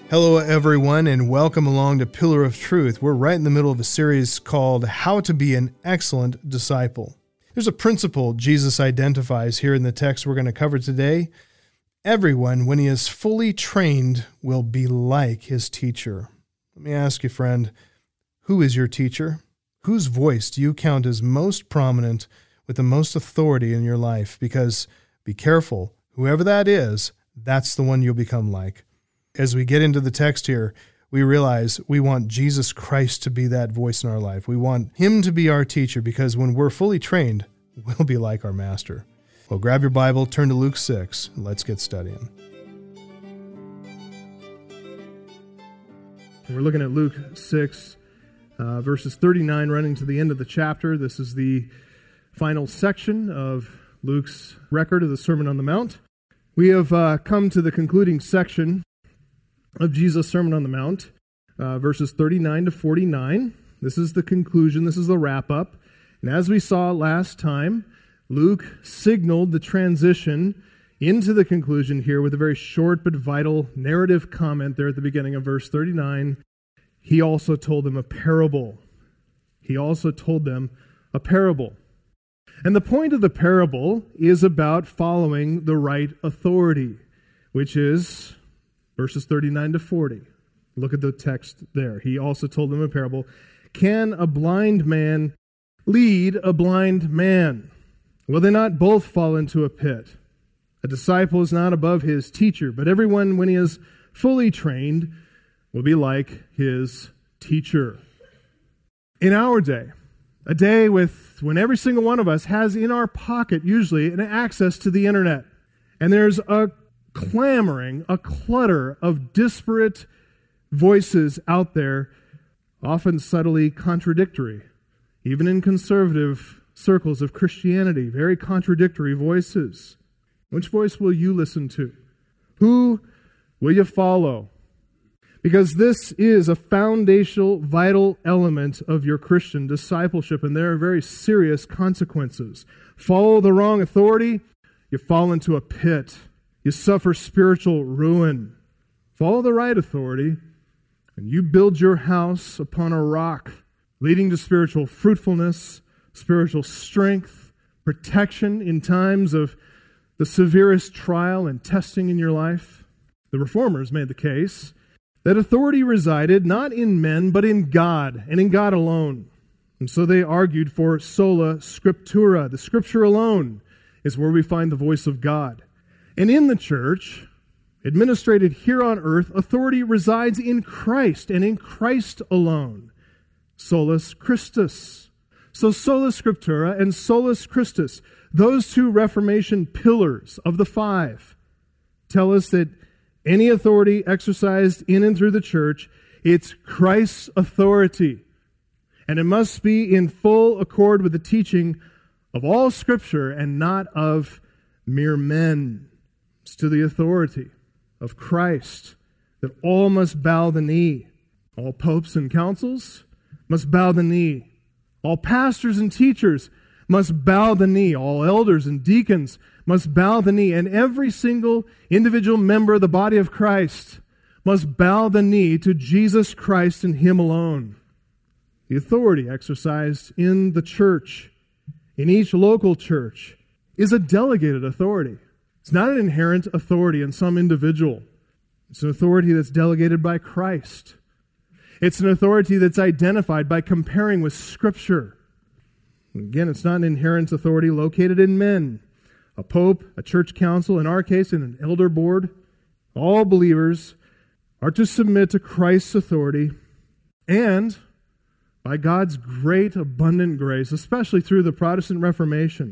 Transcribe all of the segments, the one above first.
Hello, everyone, and welcome along to Pillar of Truth. We're right in the middle of a series called How to Be an Excellent Disciple. There's a principle Jesus identifies here in the text we're going to cover today. Everyone, when he is fully trained, will be like his teacher. Let me ask you, friend, who is your teacher? Whose voice do you count as most prominent with the most authority in your life? Because be careful, whoever that is, that's the one you'll become like. As we get into the text here, we realize we want Jesus Christ to be that voice in our life. We want him to be our teacher because when we're fully trained, we'll be like our master. Well, grab your Bible, turn to Luke 6, and let's get studying. We're looking at Luke 6, verses 39 running to the end of the chapter. This is the final section of Luke's record of the Sermon on the Mount. We have come to the concluding section of Jesus' Sermon on the Mount, verses 39 to 49. This is the conclusion. This is the wrap-up. And as we saw last time, Luke signaled the transition into the conclusion here with a very short but vital narrative comment there at the beginning of verse 39. He also told them a parable. He also told them a parable. And the point of the parable is about following the right authority, which is verses 39 to 40. Look at the text there. He also told them a parable. Can a blind man lead a blind man? Will they not both fall into a pit? A disciple is not above his teacher, but everyone, when he is fully trained, will be like his teacher. In our day, a day when every single one of us has in our pocket usually an access to the internet, and there's a clamoring, a clutter of disparate voices out there, often subtly contradictory, even in conservative circles of Christianity, very contradictory voices. Which voice will you listen to? Who will you follow? Because this is a foundational, vital element of your Christian discipleship, and there are very serious consequences. Follow the wrong authority, you fall into a pit. You suffer spiritual ruin. Follow the right authority, and you build your house upon a rock, leading to spiritual fruitfulness, spiritual strength, protection in times of the severest trial and testing in your life. The Reformers made the case that authority resided not in men, but in God, and in God alone. And so they argued for sola scriptura. The Scripture alone is where we find the voice of God. And in the church, administrated here on earth, authority resides in Christ and in Christ alone. Solus Christus. So sola scriptura and solus Christus, those two Reformation pillars of the five, tell us that any authority exercised in and through the church, it's Christ's authority. And it must be in full accord with the teaching of all Scripture and not of mere men. It's to the authority of Christ that all must bow the knee. All popes and councils must bow the knee. All pastors and teachers must bow the knee. All elders and deacons must bow the knee. And every single individual member of the body of Christ must bow the knee to Jesus Christ and Him alone. The authority exercised in the church, in each local church, is a delegated authority. It's not an inherent authority in some individual. It's an authority that's delegated by Christ. It's an authority that's identified by comparing with Scripture. Again, it's not an inherent authority located in men. A pope, a church council, in our case, and an elder board. All believers are to submit to Christ's authority, and by God's great, abundant grace, especially through the Protestant Reformation,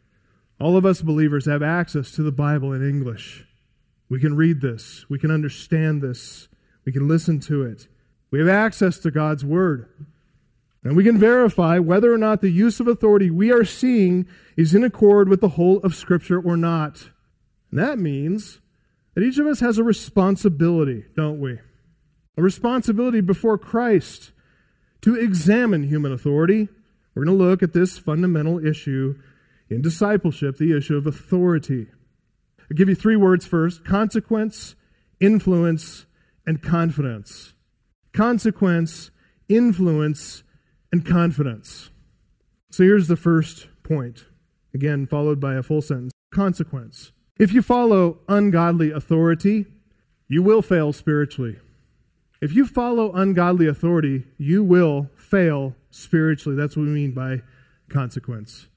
all of us believers have access to the Bible in English. We can read this. We can understand this. We can listen to it. We have access to God's Word. And we can verify whether or not the use of authority we are seeing is in accord with the whole of Scripture or not. And that means that each of us has a responsibility, don't we? A responsibility before Christ to examine human authority. We're going to look at this fundamental issue in discipleship, the issue of authority. I'll give you three words first: consequence, influence, and confidence. Consequence, influence, and confidence. So here's the first point. Again, followed by a full sentence. Consequence. If you follow ungodly authority, you will fail spiritually. If you follow ungodly authority, you will fail spiritually. That's what we mean by consequence.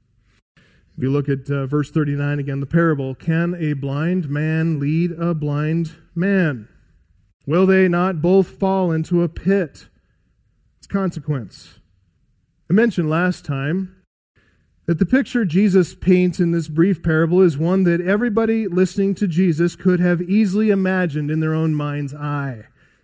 If you look at verse 39 again, the parable, can a blind man lead a blind man? Will they not both fall into a pit? It's consequence. I mentioned last time that the picture Jesus paints in this brief parable is one that everybody listening to Jesus could have easily imagined in their own mind's eye.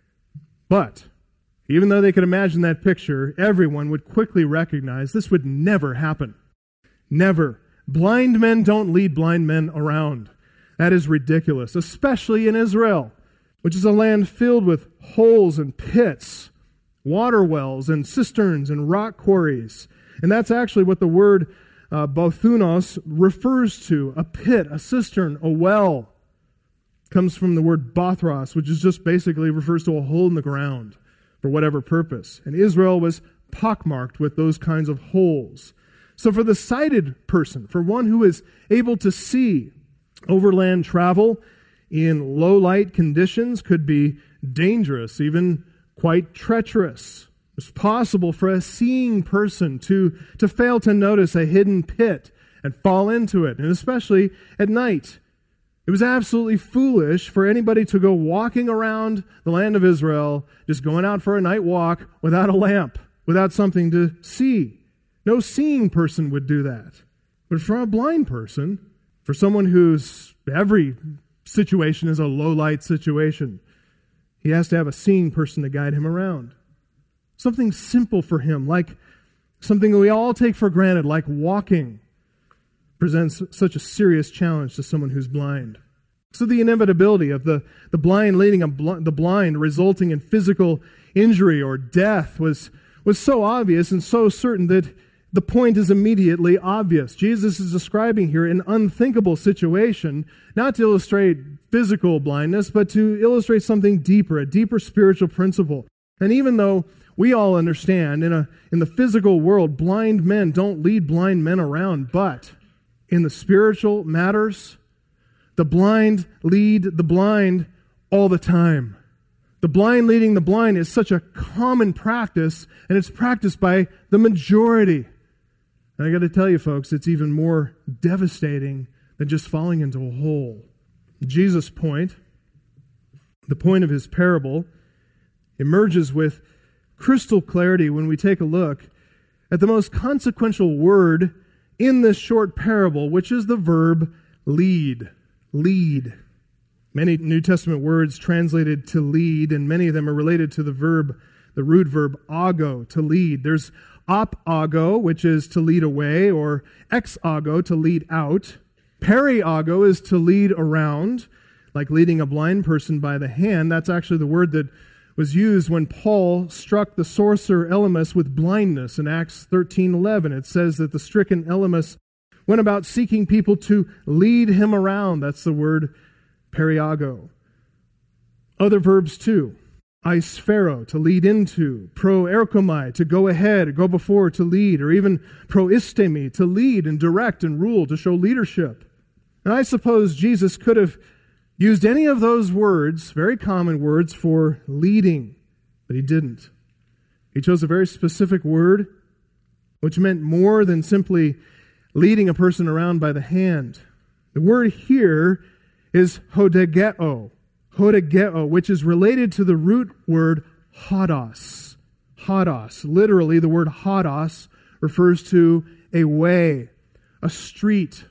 But even though they could imagine that picture, everyone would quickly recognize this would never happen. Never. Blind men don't lead blind men around. That is ridiculous, especially in Israel, which is a land filled with holes and pits, water wells and cisterns and rock quarries. And that's actually what the word Bothunos refers to, a pit, a cistern, a well. It comes from the word Bothros, which is just basically refers to a hole in the ground for whatever purpose. And Israel was pockmarked with those kinds of holes. So for the sighted person, for one who is able to see, overland travel in low light conditions could be dangerous, even quite treacherous. It's possible for a seeing person to fail to notice a hidden pit and fall into it, and especially at night. It was absolutely foolish for anybody to go walking around the land of Israel, just going out for a night walk without a lamp, without something to see. No seeing person would do that. But for a blind person, for someone whose every situation is a low-light situation, he has to have a seeing person to guide him around. Something simple for him, like something we all take for granted, like walking, presents such a serious challenge to someone who's blind. So the inevitability of the blind leading the blind, resulting in physical injury or death, was so obvious and so certain that the point is immediately obvious. Jesus is describing here an unthinkable situation, not to illustrate physical blindness, but to illustrate something deeper, a deeper spiritual principle. And even though we all understand in the physical world, blind men don't lead blind men around, but in the spiritual matters, the blind lead the blind all the time. The blind leading the blind is such a common practice, and it's practiced by the majority. And I got to tell you, folks, it's even more devastating than just falling into a hole. Jesus' point, the point of his parable, emerges with crystal clarity when we take a look at the most consequential word in this short parable, which is the verb lead. Lead. Many New Testament words translated to lead, and many of them are related to the root verb ago, to lead. There's op-ago, which is to lead away, or ex-ago, to lead out. Peri-ago is to lead around, like leading a blind person by the hand. That's actually the word that was used when Paul struck the sorcerer Elymas with blindness in Acts 13:11. It says that the stricken Elymas went about seeking people to lead him around. That's the word periago. Other verbs too. Eisphero, to lead into. Pro-erkomai, to go ahead, go before, to lead. Or even pro-istemi, to lead and direct and rule, to show leadership. And I suppose Jesus could have used any of those words, very common words, for leading, but he didn't. He chose a very specific word, which meant more than simply leading a person around by the hand. The word here is hodegeo, which is related to the root word hodos. Hodos. Literally, the word hodos refers to a way, a street.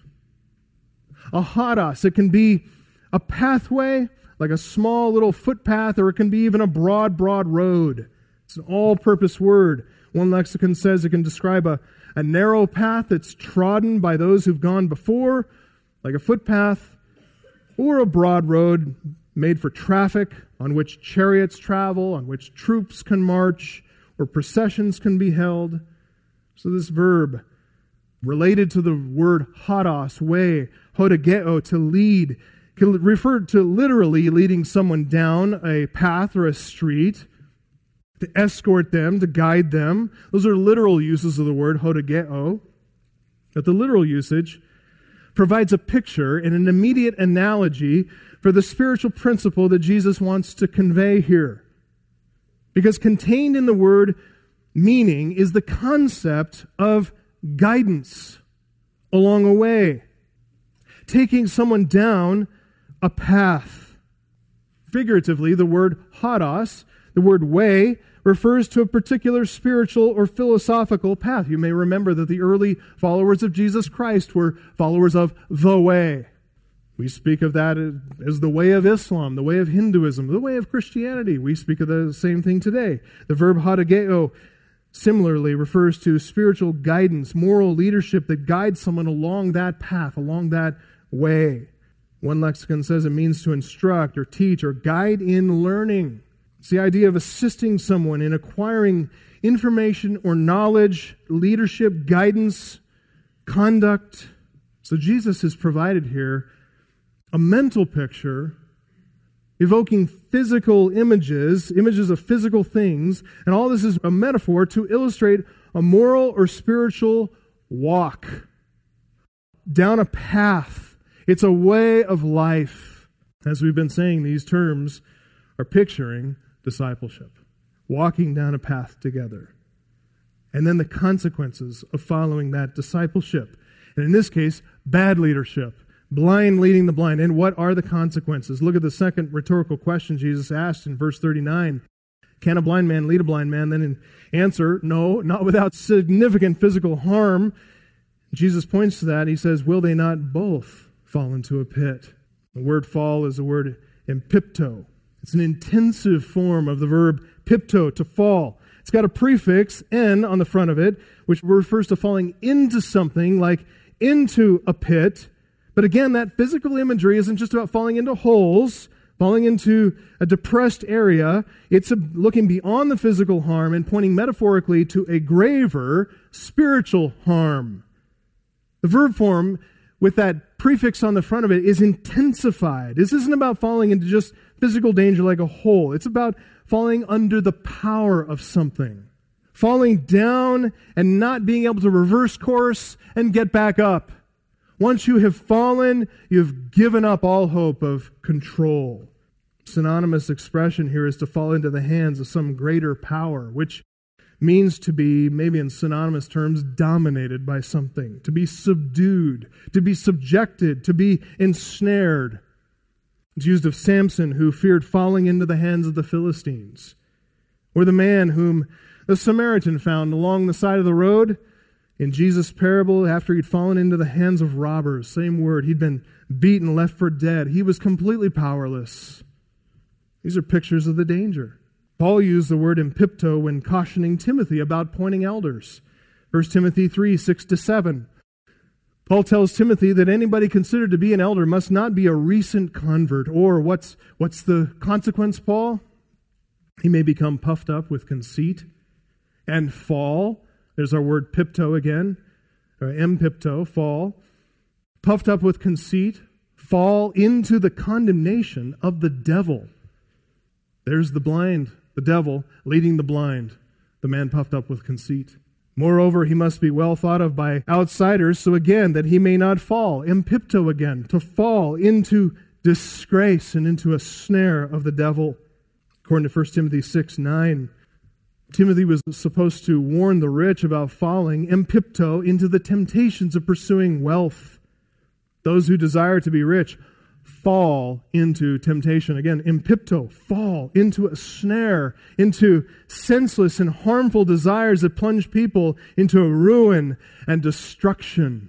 A hodos, it can be a pathway, like a small little footpath, or it can be even a broad road. It's an all-purpose word. One lexicon says it can describe a narrow path that's trodden by those who've gone before, like a footpath, or a broad road made for traffic, on which chariots travel, on which troops can march, where processions can be held. So this verb, related to the word hodos, way, hodegeo, to lead, can refer to literally leading someone down a path or a street, to escort them, to guide them. Those are literal uses of the word hodegeo. But the literal usage provides a picture and an immediate analogy for the spiritual principle that Jesus wants to convey here. Because contained in the word meaning is the concept of guidance along a way, taking someone down a path. Figuratively, the word hodos, the word way, refers to a particular spiritual or philosophical path. You may remember that the early followers of Jesus Christ were followers of the way. We speak of that as the way of Islam, the way of Hinduism, the way of Christianity. We speak of the same thing today. The verb hodegeo similarly refers to spiritual guidance, moral leadership that guides someone along that path, along that way. One lexicon says it means to instruct or teach or guide in learning. It's the idea of assisting someone in acquiring information or knowledge, leadership, guidance, conduct. So Jesus has provided here a mental picture evoking physical images of physical things, and all this is a metaphor to illustrate a moral or spiritual walk down a path. It's a way of life. As we've been saying, these terms are picturing discipleship, walking down a path together, and then the consequences of following that discipleship. And in this case, bad leadership, blind leading the blind. And what are the consequences? Look at the second rhetorical question Jesus asked in verse 39. Can a blind man lead a blind man? Then in answer, no, not without significant physical harm. Jesus points to that. He says, will they not both fall into a pit? The word fall is the word empipto. It's an intensive form of the verb pipto, to fall. It's got a prefix, en, on the front of it, which refers to falling into something, like into a pit. But again, that physical imagery isn't just about falling into holes, falling into a depressed area. It's looking beyond the physical harm and pointing metaphorically to a graver spiritual harm. The verb form with that prefix on the front of it is intensified. This isn't about falling into just physical danger like a hole. It's about falling under the power of something. Falling down and not being able to reverse course and get back up. Once you have fallen, you've given up all hope of control. Synonymous expression here is to fall into the hands of some greater power, which means to be, maybe in synonymous terms, dominated by something, to be subdued, to be subjected, to be ensnared. It's used of Samson, who feared falling into the hands of the Philistines, or the man whom the Samaritan found along the side of the road in Jesus' parable after he'd fallen into the hands of robbers. Same word, he'd been beaten, left for dead. He was completely powerless. These are pictures of the danger. Paul used the word empipto when cautioning Timothy about appointing elders. 1 Timothy 3, 6-7. Paul tells Timothy that anybody considered to be an elder must not be a recent convert. Or what's the consequence, Paul? He may become puffed up with conceit and fall. There's our word pipto again, or empipto, fall. Puffed up with conceit, fall into the condemnation of the devil. There's the blind, the devil, leading the blind, the man puffed up with conceit. Moreover, he must be well thought of by outsiders, so again, that he may not fall. Empipto again, to fall into disgrace and into a snare of the devil. According to 1 Timothy 6:9, Timothy was supposed to warn the rich about falling, empipto, into the temptations of pursuing wealth. Those who desire to be rich fall into temptation. Again, empipto, fall into a snare, into senseless and harmful desires that plunge people into ruin and destruction.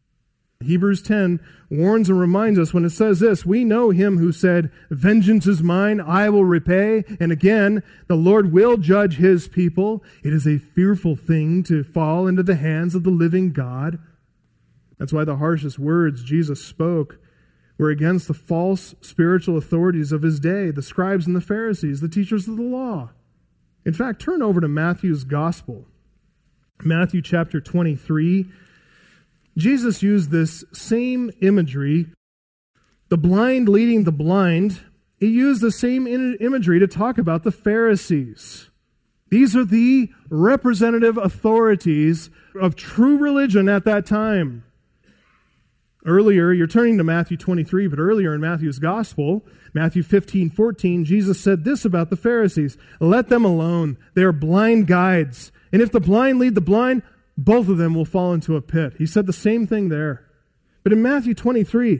Hebrews 10 warns and reminds us when it says this, we know him who said, vengeance is mine, I will repay. And again, the Lord will judge his people. It is a fearful thing to fall into the hands of the living God. That's why the harshest words Jesus spoke were against the false spiritual authorities of his day, the scribes and the Pharisees, the teachers of the law. In fact, turn over to Matthew's Gospel. Matthew chapter 23. Jesus used this same imagery The blind leading the blind, he used the same imagery to talk about the Pharisees. These are the representative authorities of true religion at that time. Earlier, you're turning to Matthew 23, but earlier in Matthew's Gospel, Matthew 15:14, Jesus said this about the Pharisees: "Let them alone. They are blind guides. And if the blind lead the blind, both of them will fall into a pit." He said the same thing there. But in Matthew 23,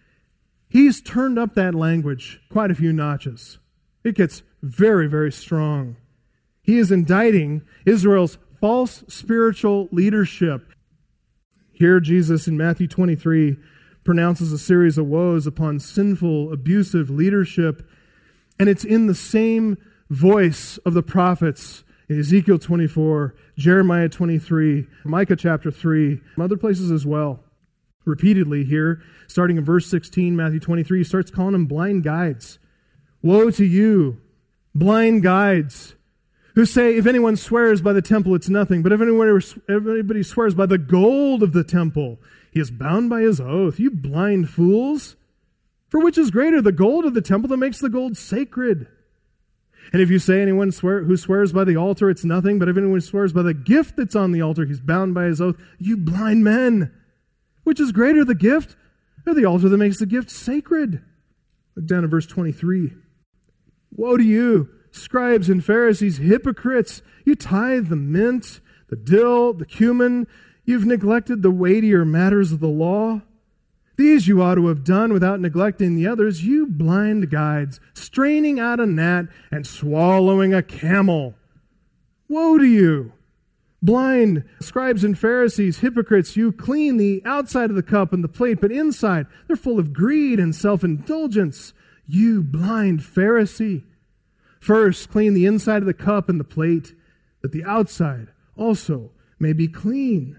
he's turned up that language quite a few notches. It gets very, very strong. He is indicting Israel's false spiritual leadership. Here, Jesus in Matthew 23 pronounces a series of woes upon sinful, abusive leadership, and it's in the same voice of the prophets in Ezekiel 24, Jeremiah 23, Micah chapter 3, other places as well. Repeatedly here, starting in verse 16, Matthew 23, he starts calling them blind guides. Woe to you, blind guides, who say, if anyone swears by the temple, it's nothing. But if anybody swears by the gold of the temple, he is bound by his oath. You blind fools! For which is greater, the gold of the temple that makes the gold sacred? And if you say anyone who swears by the altar, it's nothing. But if anyone swears by the gift that's on the altar, he's bound by his oath. You blind men! Which is greater, the gift or the altar that makes the gift sacred? Look down at verse 23. Woe to you, scribes and Pharisees, hypocrites! You tithe the mint, the dill, the cumin. You've neglected the weightier matters of the law. These you ought to have done without neglecting the others. You blind guides, straining out a gnat and swallowing a camel. Woe to you! Blind scribes and Pharisees, hypocrites, you clean the outside of the cup and the plate, but inside they're full of greed and self-indulgence. You blind Pharisee! First, clean the inside of the cup and the plate, that the outside also may be clean.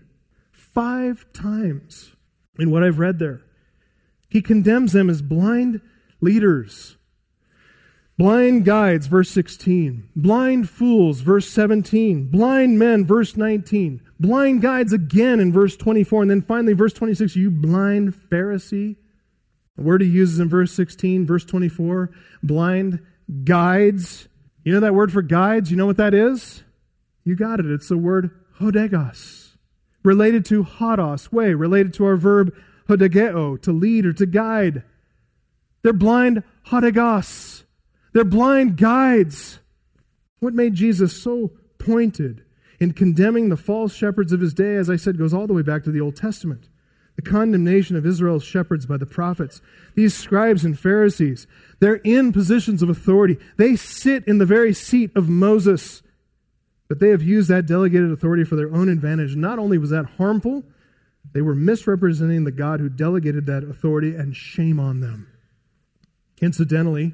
5 times in what I've read there, he condemns them as blind leaders. Blind guides, verse 16. Blind fools, verse 17. Blind men, verse 19. Blind guides again in verse 24. And then finally, verse 26, you blind Pharisee. The word he uses in verse 16, verse 24, blind guides. You know that word for guides? You know what that is? You got it. It's the word hodegos, related to hodos, way, related to our verb hodegeo, to lead or to guide. They're blind hodegos. They're blind guides. What made Jesus so pointed in condemning the false shepherds of his day, as I said, goes all the way back to the Old Testament. The condemnation of Israel's shepherds by the prophets. These scribes and Pharisees, they're in positions of authority. They sit in the very seat of Moses. But they have used that delegated authority for their own advantage. Not only was that harmful, they were misrepresenting the God who delegated that authority, and shame on them. Incidentally,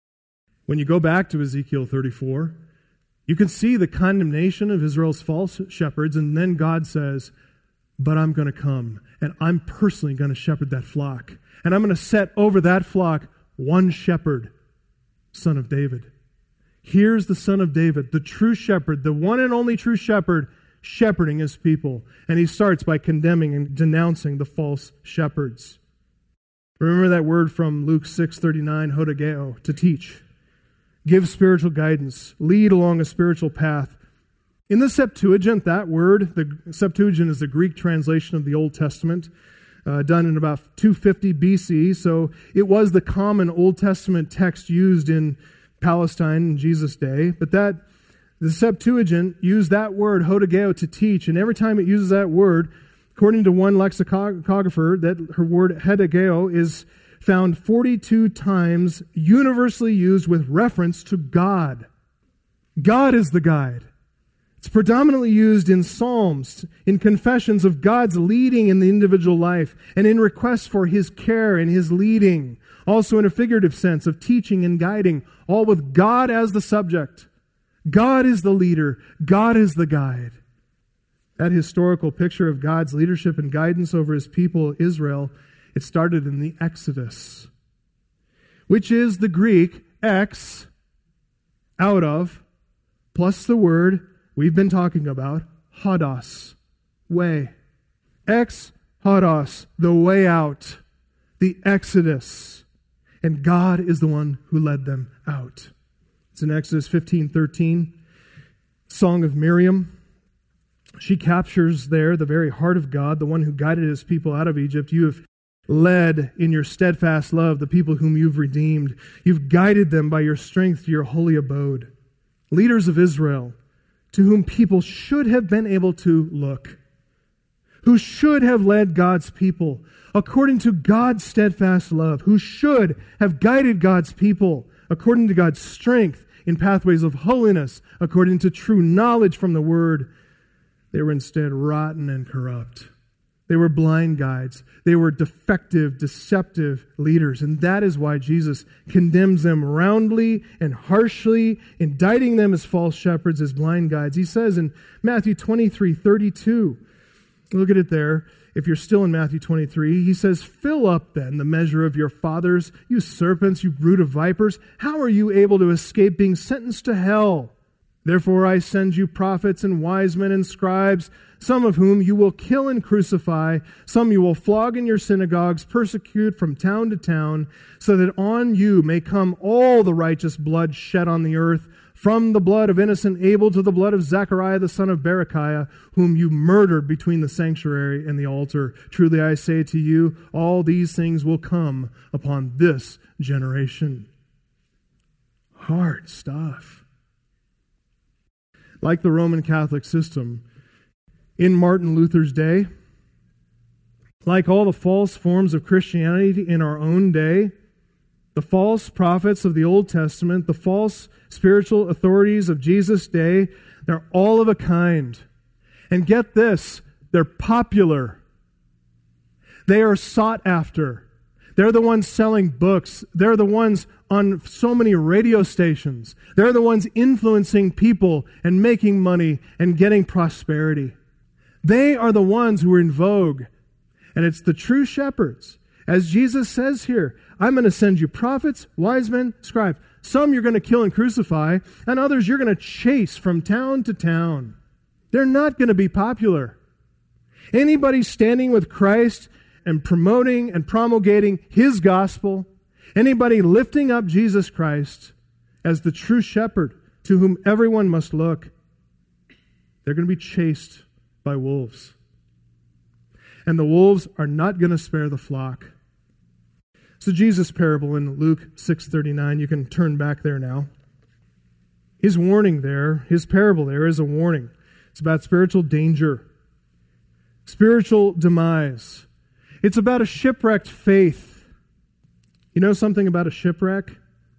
when you go back to Ezekiel 34, you can see the condemnation of Israel's false shepherds, and then God says, but I'm going to come, and I'm personally going to shepherd that flock. And I'm going to set over that flock one shepherd, son of David. Here's the son of David, the true shepherd, the one and only true shepherd, shepherding his people. And he starts by condemning and denouncing the false shepherds. Remember that word from Luke 6:39, hodegeo, to teach. Give spiritual guidance. Lead along a spiritual path. In the Septuagint, that word, the Septuagint is the Greek translation of the Old Testament, done in about 250 BC. So it was the common Old Testament text used in Palestine in Jesus' day. But the Septuagint used that word, hodegeo, to teach. And every time it uses that word, according to one lexicographer, that her word hodegeo is found 42 times universally used with reference to God. God is the guide. It's predominantly used in psalms, in confessions of God's leading in the individual life, and in requests for his care and his leading. Also in a figurative sense of teaching and guiding, all with God as the subject. God is the leader. God is the guide. That historical picture of God's leadership and guidance over his people, Israel, it started in the Exodus, which is the Greek ex, out of, plus the word we've been talking about, hodos, way. Ex hodos, the way out. the Exodus. And God is the one who led them out. It's in Exodus 15:13, Song of Miriam. She captures there the very heart of God, the one who guided his people out of Egypt. You have led in your steadfast love the people whom you've redeemed. You've guided them by your strength to your holy abode. Leaders of Israel, to whom people should have been able to look, who should have led God's people according to God's steadfast love, who should have guided God's people according to God's strength in pathways of holiness, according to true knowledge from the Word. They were instead rotten and corrupt. They were blind guides. They were defective, deceptive leaders. And that is why Jesus condemns them roundly and harshly, indicting them as false shepherds, as blind guides. He says in Matthew 23:32, look at it there. If you're still in Matthew 23, he says, "Fill up then the measure of your fathers, you serpents, you brood of vipers. How are you able to escape being sentenced to hell? Therefore I send you prophets and wise men and scribes, some of whom you will kill and crucify, some you will flog in your synagogues, persecute from town to town, so that on you may come all the righteous blood shed on the earth, from the blood of innocent Abel to the blood of Zechariah the son of Berechiah, whom you murdered between the sanctuary and the altar. Truly I say to you, all these things will come upon this generation." Hard stuff. Like the Roman Catholic system, in Martin Luther's day, like all the false forms of Christianity in our own day, the false prophets of the Old Testament, the false spiritual authorities of Jesus' day, they're all of a kind. And get this, they're popular. They are sought after. They're the ones selling books. They're the ones on so many radio stations. They're the ones influencing people and making money and getting prosperity. They are the ones who are in vogue. And it's the true shepherds. As Jesus says here, I'm going to send you prophets, wise men, scribes. Some you're going to kill and crucify, and others you're going to chase from town to town. They're not going to be popular. Anybody standing with Christ and promoting and promulgating His gospel, anybody lifting up Jesus Christ as the true shepherd to whom everyone must look, they're going to be chased by wolves. And the wolves are not going to spare the flock. So Jesus' parable in Luke 6:39, you can turn back there now. His warning there, his parable there is a warning. It's about spiritual danger, spiritual demise. It's about a shipwrecked faith. You know something about a shipwreck?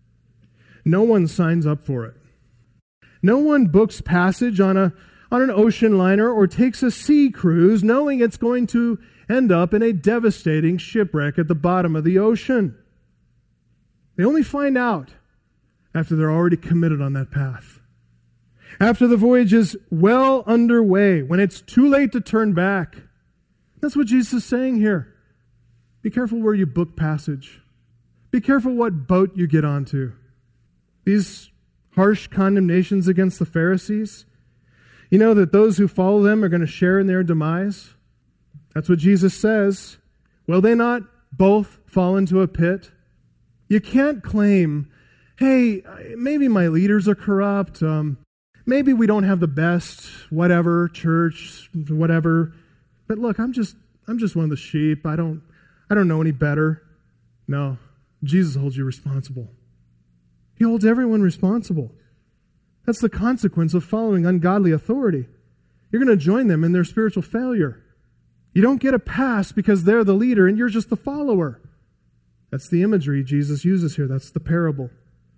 No one signs up for it. No one books passage on an ocean liner or takes a sea cruise knowing it's going to end up in a devastating shipwreck at the bottom of the ocean. They only find out after they're already committed on that path. After the voyage is well underway, when it's too late to turn back. That's what Jesus is saying here. Be careful where you book passage. Be careful what boat you get onto. These harsh condemnations against the Pharisees, you know that those who follow them are going to share in their demise. That's what Jesus says. Will they not both fall into a pit? You can't claim, hey, maybe my leaders are corrupt. Maybe we don't have the best, whatever, church, whatever. But look, I'm just one of the sheep. I don't know any better. No, Jesus holds you responsible. He holds everyone responsible. That's the consequence of following ungodly authority. You're going to join them in their spiritual failure. You don't get a pass because they're the leader and you're just the follower. That's the imagery Jesus uses here. That's the parable.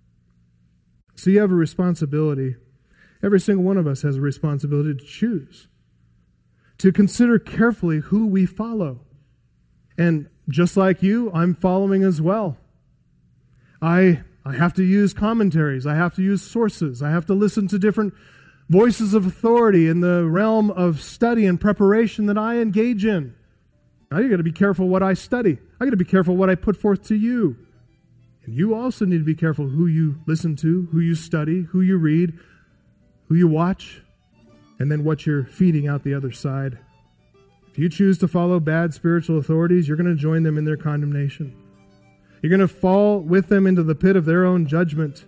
So you have a responsibility. Every single one of us has a responsibility to choose, to consider carefully who we follow. And just like you, I'm following as well. I have to use commentaries. I have to use sources. I have to listen to different voices of authority in the realm of study and preparation that I engage in. Now you got to be careful what I study. I got to be careful what I put forth to you. And you also need to be careful who you listen to, who you study, who you read, who you watch, and then what you're feeding out the other side. If you choose to follow bad spiritual authorities, you're going to join them in their condemnation. You're going to fall with them into the pit of their own judgment.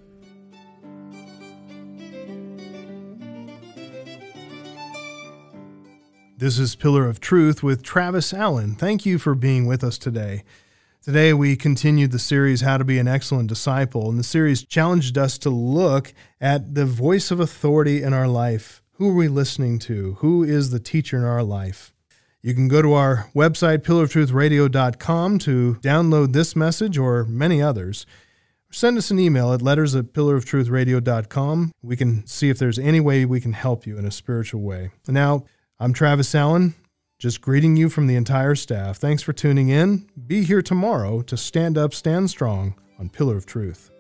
This is Pillar of Truth with Travis Allen. Thank you for being with us today. Today we continued the series, How to Be an Excellent Disciple, and the series challenged us to look at the voice of authority in our life. Who are we listening to? Who is the teacher in our life? You can go to our website, pillarofTruthradio.com, to download this message or many others. Send us an email at letters@pillarofTruthradio.com. We can see if there's any way we can help you in a spiritual way. And now, I'm Travis Allen, just greeting you from the entire staff. Thanks for tuning in. Be here tomorrow to stand up, stand strong on Pillar of Truth.